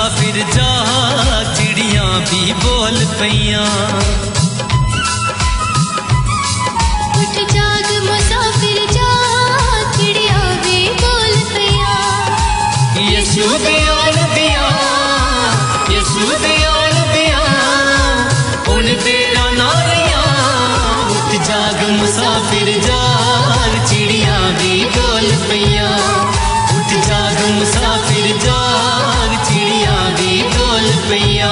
मुसाफिर जाग चिड़िया भी बोल पैया। उठ जाग मुसाफिर जाग चिड़िया भी बोल पैया। यीशु दे आन दिया, यीशु दे आन दिया, उन तेरा नारिया। उठ जाग मुसाफिर जाग चिड़िया भी बोल पैया। उठ जाग मुसाफिर जाग चिड़िया भी बोल पैया।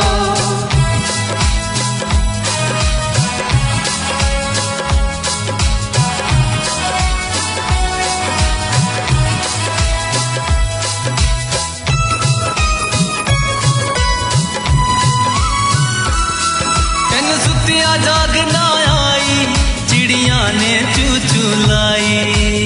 तेन सुतिया जाग ना आई, चिड़िया ने चू चू लाई।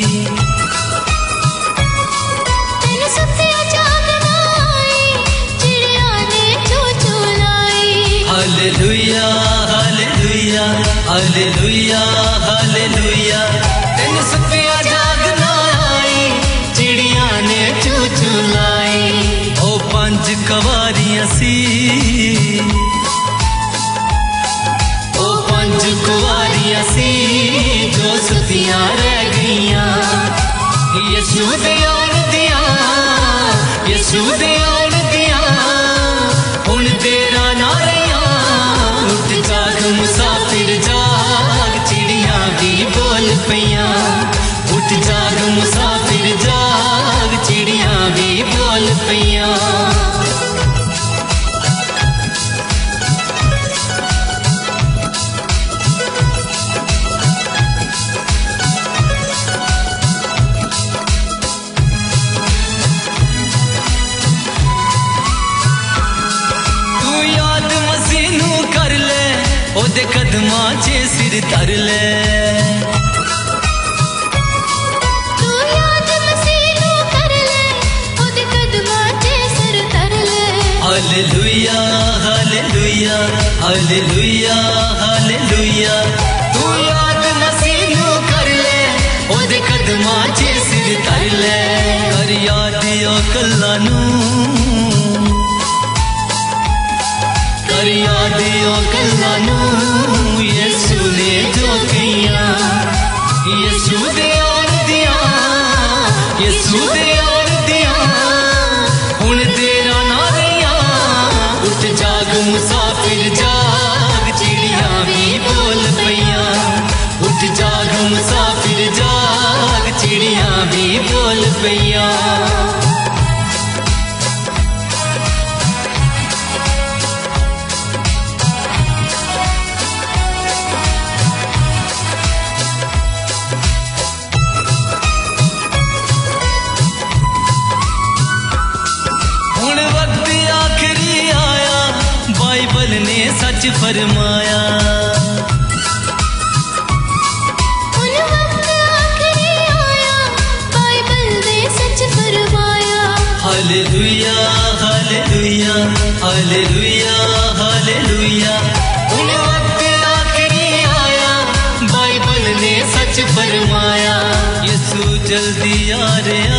हालेलुया हालेलुया हालेलुया हालेलुया। तेन सुतिया जाग ना आई, चिड़िया ने चू चू लाई। ओ पंज कवारियां सी, ओ पंज कुवारियां सी जो सुतियां रह गईयां। यीशु दे आन दिया, यीशु दे आन दिया, हुण तेरा नारिया। उठ जाग मुसाफिर जाग चिड़िया भी बोल पैया। उठ जाग मुसाफिर जाग चिड़िया भी बोल पैया। ओदे कदमां च सिर धर ले, तू याद मसीह नू कर ले, ओदे कदमां च सिर धर ले। हालेलुया हालेलुया हालेलुया हालेलुया। तू याद मसीह नू कर ले, ओदे कदमां च सिर धर ले। कर याद ओ कल्ला नू, कर याद ओ कल्ला नू, यीशु ने जो कहिया। यीशु दे आन दिया, यीशु दे आन दिया, हुण तेरा नारिया। उठ जाग मुसाफिर जाग चिड़िया भी बोल पैया। उठ जाग मुसाफिर जाग चिड़िया भी बोल पैया। बाइबल ने सच फरमाया, उन वक्त आखिरी आया, बाइबल ने सच फरमाया। हालेलुया हालेलुया हालेलुया हालेलुया। उन वक्त आखिरी आया, बाइबल ने सच फरमाया। यीशु जल्दी आ रहा,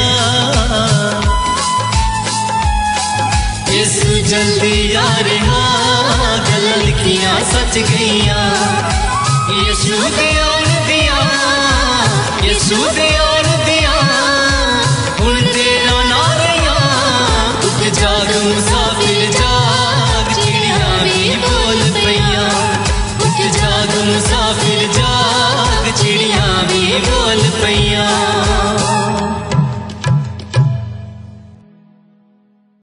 यीशु जल्दी आ रहा, गल्लां लिखियां सच गईयां। यीशु दे आन दिया, यीशु दे आन दिया, हुण तेरा नारिया। उठ जाग मुसाफिर जाग चिड़िया भी बोल पैया। उठ जाग मुसाफिर जाग चिड़िया भी बोल पैया।